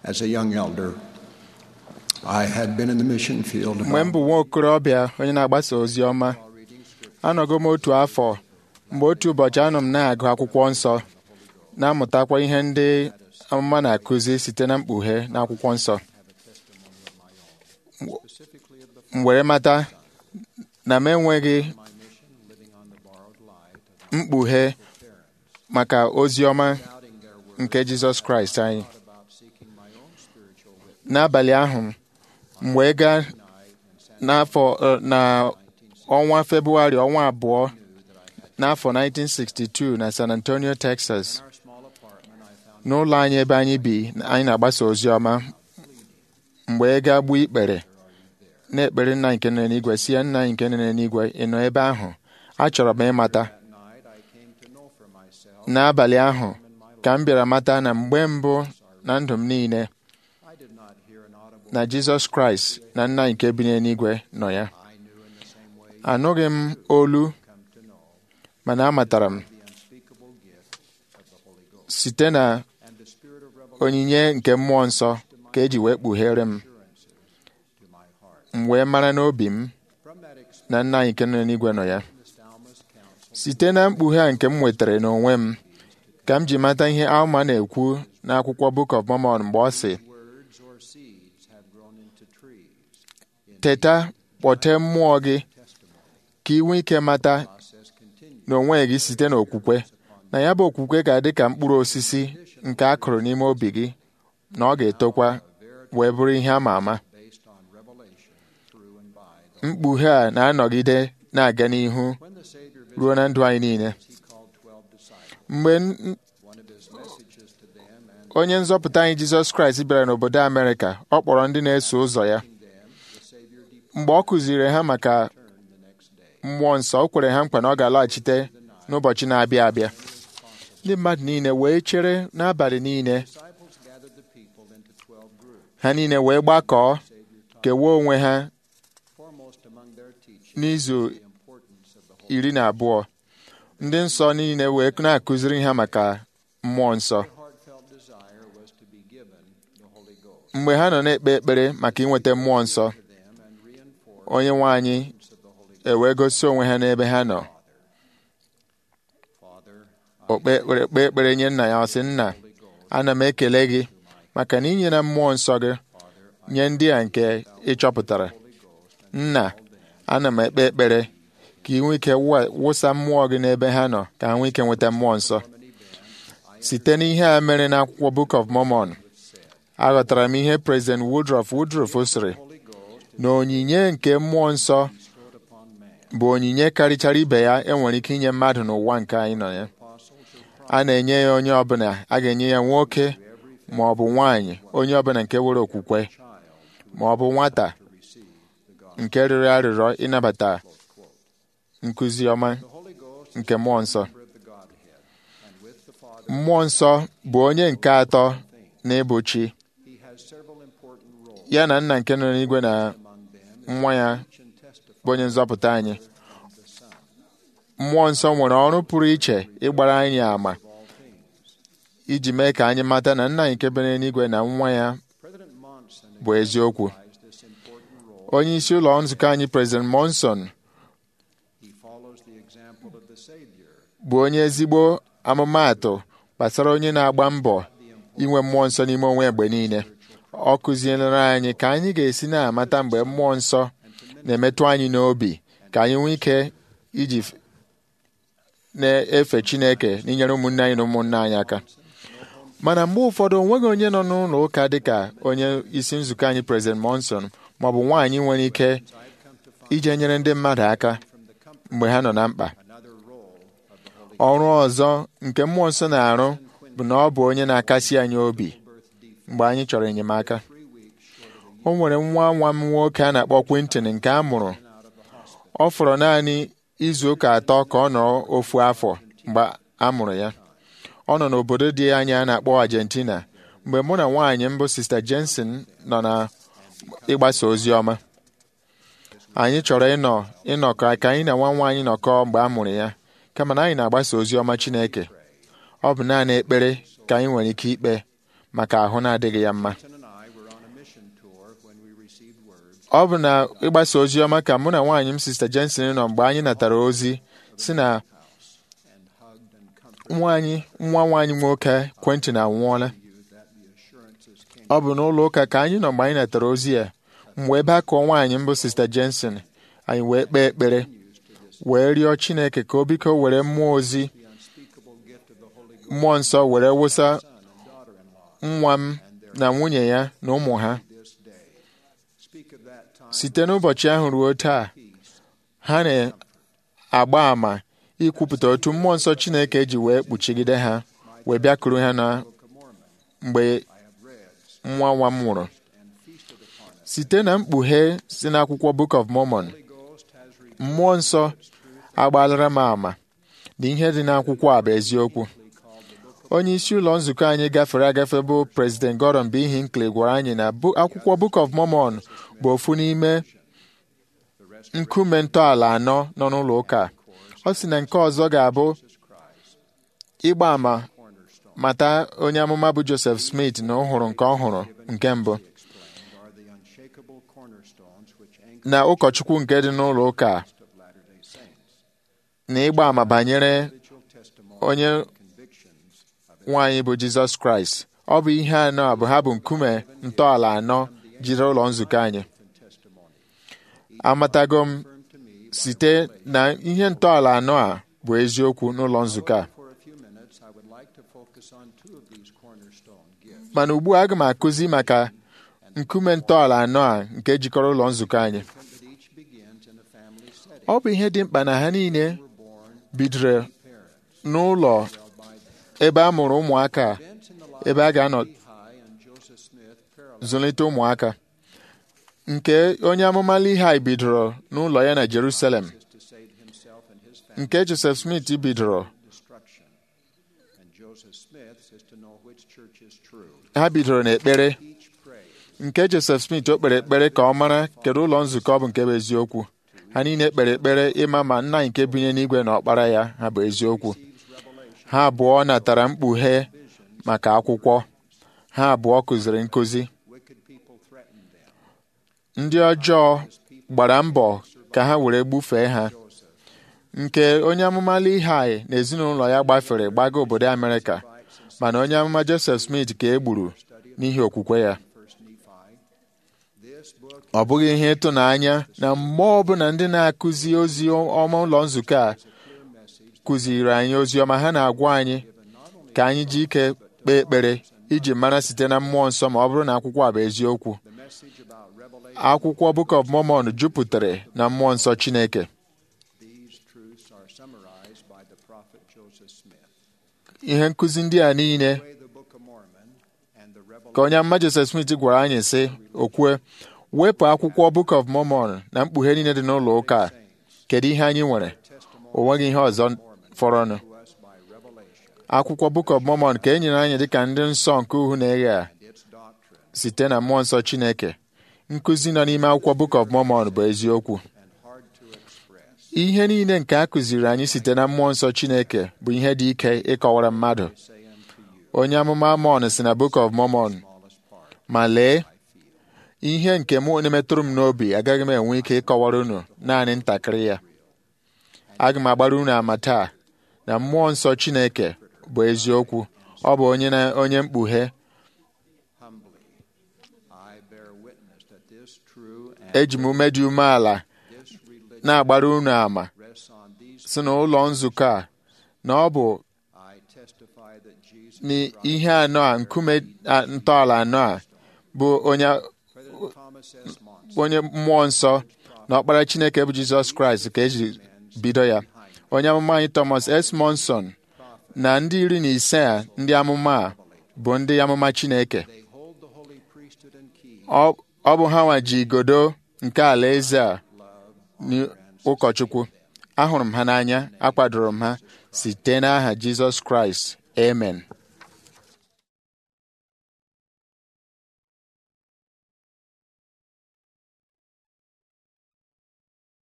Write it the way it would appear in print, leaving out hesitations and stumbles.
As a young elder, I had been in the mission field mgbe m bụ nwa okorobịa onye na-agbasa ozi ọma, anọgo m otu afọ mgbe otu ụbọchị anọ m na-agụ akwụkwọ nsọ na-amụtakwa ihe ndị amụma na-akụzi site na mkpughe na akwụkwọ nsọ. M were mata na m enweghị mkpughe maka ozi ọma nke Jizọs Kraịst anyị. N'abalị ahụ, m wee gaa na ọnwa Febụwarị, ọnwa abụọ n'afọ 1962 na San Antonio, Texas. N'ụlọ anyị ebe anyị bi, anyị na-agbasa ozi ọma. M wee gaa gbuo ikpere na-ekpere Nna nke nọ n'eluigwe, si ya, Nna anyị nke nọ n'eluigwe, ị nọ ebe ahụ? Achọrọ m ịmata. N'abalị ahụ ka m bịara mata na mgbe mbụ na ndụ m niile na Jizọs Kraịst na Nna nke bi n'eluigwe nọ ya. Anụghị m olu, mana amatara m site na onyinye nke mmụọ nsọ ka eji wee kpughere m. M wee mara n'obi m na Nna anyị nke nọ n'eluigwe nọ ya. Site na mkpughe a nke m nwetara n'onwe m ka m ji mata ihe Alma na-ekwu n'akwụkwọ Book of Mormon mgbe ọ sị, teta, kpọtee mmụọ gị ka ị nwee ike mata n'onwe gị site n'okwukwe na ya bụ okwukwe ga-adị ka mkpụrụ osisi nke a kụrụ n'ime obi gị, na ọ ga-etokwa wee bụrụ ihe a ma ama. Mkpughe a na-anọgide na-aga n'ihu ruo na ndụ anyị niile. Mgbe onye nzọpụta anyị Jizọs Kraịst bịara n'obodo Amerịka, ọ kpọrọ ndị na-eso ụzọ ya. Mgbe ọ kụziri ha maka mmụọ nsọ, o kwere ha nkwa na ọ ga-alaghachite n'ụbọchị na-abịa abịa. Ndị mmadụ niile wee chere n'abalị niile. Ha niile wee gbakọọ, kewaa onwe ha n'izu 12. Ndị nsọ niile wee na-akụziri ha maka mmụọ nsọ. Mgbe ha nọ na-ekpe ekpere maka inweta mmụọ nsọ, onye nwe anyị ewee gosi onwe ha n'ebe ha nọ. O kpee ekpere nye Nna ya, ọ sị, Nna, ana m ekele gị maka na inye na mmụọ nsọ gị nye ndị a nke ị chọpụtara. Nna, ana m ekpe ekpere ka ị nwee ike wụsa mmụọ gị n'ebe ha nọ, ka ha nwee ike nweta mmụọ nsọ. Site n'ihe a mere n'akwụkwọ Book of Mormon, aghọtara m ihe President Woodruff sịrị, na onyinye nke mmụọ nsọ bụ onyinye karịchara ibe ya enwere ike inye mmadụ n'ụwa nke anyị nọ ya. A na-enye ya onye ọbụla, a ga-enye ya nwoke ma ọ bụ nwaanyị, onye ọbụla nke nwere okwukwe, ma ọ bụ nwata nke rịọrọ arịrịọ ịnabata nkụzi ọma nke mmụọ nsọ. Mmụọ nsọ bụ onye nke atọ n'ịbụ Chi. Ya na Nna nke nọ n'eluigwe na nwa ya bụ onye nzọpụta anyị. Mmụọ nsọ nwere ọrụ pụrụ iche ịgbara anyị àmà iji mee ka anyị mata na Nna anyị nke bi n'eluigwe na nwa ya bụ eziokwu. Onye isi ụlọ nzukọ anyị, President Monson, bụ onye ezigbo amụmaatụ gbasara onye na-agba mbọ inwe mmụọ nsọ n'ime onwe mgbe niile. Ọ kụziere anyị ka anyị ga-esi na-amata mgbe mmụọ nsọ na-emetụ anyị n'obi, ka anyị nwee ike iji na-efe Chineke n'inyere ụmụnne anyị na ụmụnne anyị aka. Mana mgbe ụfọdụ, onweghị onye nọ n'ụlọ ụka dịka onye isi nzukọ anyị, President Monson, ma ọ bụ nwaanyị nwere ike ije nyere ndị mmadụ aka mgbe ha nọ na mkpa. Ọrụ ọzọ nke mmụọ nsọ na-arụ bụ na ọ bụ onye na-akasi anyị obi mgbe anyị chọrọ enyemaka. O nwere nwa m nwoke a na-akpọ Quintin nke a mụrụ. Ọ fọrọ naanị izu ụka 3 ka ọ nọ ofu afọ mgbe a mụrụ ya. Ọ nọ n'obodo dị anya a na-akpọ Argentina mgbe mụ na nwaanyị mbụ Sister Jensen nọ na ịgbasa ozi ọma. Anyị chọrọ ịnọkọ ka anyị na nwa nwaanyị nọkọọ mgbe a mụrụ ya, kama na anyị na-agbasa ozi ọma Chineke. Ọ bụ naanị ekpere ka anyị nwere ike ikpe maka ahụ na-adịghị ya mma. Susan and I were on a mission tour when we received word Ọ bụ na ịgbasa ozi ọma ka mụ na nwaanyị m Sista Jensen nọ mgbe anyị natara ozi si na and hugged and comforted nwa nwaanyị nwoke Quentin anwụọla. you that the assurances came Ọ bụ n'ụlọ ụka ka anyị nọ mgbe anyị natara ozi ya. Mgbe ebe akụọ nwaanyị mbụ Sista Jensen, anyị wee kpee ekpere wee rịọ Chineke ka o biko were mmụọ ozi the unspeakable gift of the Holy Ghost mmụọ nsọ were wụsa son and daughter-in-law nwa m na nwunye ya na ụmụ ha. this day. Speak of that time Site n'ụbọchị ahụ ruo taa, ha na-agba àmà ikwupụta otu mmụọ nsọ Chineke ji wee kpuchigide ha wee bịakuru ha na Book of Mormon mgbe I have read nwa m nwụrụ. and feasted upon it. Site na mkpughe si n'akwụkwọ Book of Mormon, The Holy Ghost has revealed mmụọ nsọ agbalara m àmà na ihe dị n'akwụkwọ a bụ eziokwu. Onye isi ụlọ nzukọ anyị gafere agafe bụ President Gordon B. Hinckley gwara anyị na akwụkwọ Book of Mormon bụ ofu n'ime nkume ntọala anọ nọ n'ụlọ ụka. Ọ sị na nke ọzọ ga-abụ ịgba àmà mata onye amụma bụ Joseph Smith na ọhụrụ nke ọhụrụ nke mbụ, explained are the unshakable cornerstones which anchor na ụkọchukwu nke dị n'ụlọ ụka of Latter-day Saints. na ịgba àmà banyere Individual testimony onye and convictions of nwaanyị bụ Jizọs Kraịst. Ọ bụ ihe anọ a bụ ha bụ nkume ntọala anọ jiri ụlọ nzukọ anyị. and testimony. Amatago m Confirmed to me site na ihe ntọala anọ a bụ eziokwu n'ụlọ nzukọ a. for a few minutes, I would like to focus on two of these cornerstone gifts. Mana ugbu a aga m akụzi maka nkume ntọala anọ a nke jikọrọ ụlọ nzukọ anyị. That each begins in a family setting. Ọ bụ ihe dị mkpa na ha niile Were born bidoro parents n'ụlọ held by them. ebe a mụrụ ụmụaka, Events in the ebe a ga-anọ Lehi and Joseph Smith parallel zụlite ụmụaka. Nke onye amụma Lehi bidoro n'ụlọ ya na Jerusalem, to save himself and his family nke Joseph Smith bidoro from destruction. And Joseph Smith is to know which church is true. ha bidoro n'ekpere. Each prays Nke Joseph Smith o kpere ekpere ka ọ mara kedu ụlọ nzukọ bụ nke bụ eziokwu. Ha niile kpere ekpere ịma ma nna nke binye n'igwe na ọkpara ya ha bụ eziokwu. Ha abụọ natara mkpughe maka akwụkwọ. Ha abụọ kụziri nkụzi. wicked people threatened them. Ndị ọjọọ gbara mbọ ka ha were gbufee ha. Nke onye amụma Lehi na ezinụlọ ya gbafere gbaga obodo Amerịka, mana onye amụma Joseph Smith ka e gburu n'ihi okwukwe ya. First Nephi. This book Ọ bụghị ihe ịtụnanya na mgbe ọbụla ndị na-akụzi ozi ọma ụlọ nzukọ a kụziri anyị ozi ọma, ha na-agwa anyị ka anyị ji ike kpee ekpere iji mara site na mmụọ nsọ ma ọ bụrụ na akwụkwọ a bụ eziokwu. the message about revelation. Akwụkwọ Book of Mormon jupụtara na mmụọ nsọ Chineke. These truths are summarized by the prophet Joseph Smith. Ihe nkụzi ndị a niile Way the Book of Mormon and the ka onye revelation amụma Joseph Smith gwara anyị sị o kwue, wepụ akwụkwọ Book of Mormon na mkpughe niile dị n'ụlọ ụka a, kedu ihe anyị nwere? O nweghị ihe ọzọ fọrọnụ. to us by revelation Akwụkwọ Book of Mormon ka e nyere anyị dịka ndị nsọ nke uhu na-eghe a and its doctrine site na mmụọ nsọ Chineke. Nkụzi nọ n'ime akwụkwọ Book of Mormon bụ eziokwu. and hard to express. Ihe niile nke a kụziri anyị site na mmụọ nsọ Chineke bụ ihe dị ike ịkọwara mmadụ. Say unto you, Onye amụma Amọn si na Book of Mormon, smallest part ma lee, I feel. ihe nke mụ na-emetụrụ m n'obi agaghị m enwe ike ịkọwara unu naanị ntakịrị ya. Aga m agbara unu ama taa na mmụọ nsọ Chineke bụ eziokwu. Ọ bụ onye mkpughe. Humbly, I bear witness that this true and Eji m ume dị umeala this religion na-agbara unu ama rests on these. si na ụlọ nzukọ a na ọ bụ I testify that Jesus n'ihe anọ a nkume ntọala anọ a bụ President Thomas S. Monson onye mmụọ nsọ na ọkpara Chineke bụ Jizọs Kraịst ka eji bido ya. Onye amụma anyị Thomas S. Monson na ndị 15 a ndị amụma a bụ ndị amụma Chineke. they hold the holy priesthood and key. Ọ bụ ha nwa ji igodo nke alaeze a n'ụkọchukwu. Ahụrụ m ha n'anya, akwadoro m ha site n'aha Jizọs Kraịst. Amen.